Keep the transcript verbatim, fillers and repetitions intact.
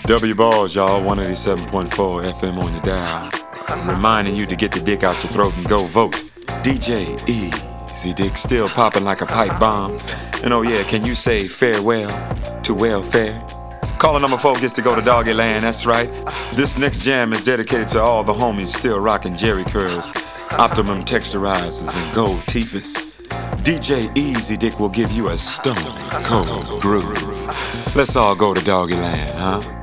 W Balls, y'all, one eighty-seven point four F M on your dial. Reminding you to get the dick out your throat and go vote. D J Easy Dick still popping like a pipe bomb. And oh yeah, can you say farewell to welfare? Caller number four gets to go to Doggy Land, that's right. This next jam is dedicated to all the homies still rocking Jerry curls, Optimum texturizers, and gold teethus. D J Easy Dick will give you a stone cold groove. Let's all go to Doggy Land, huh?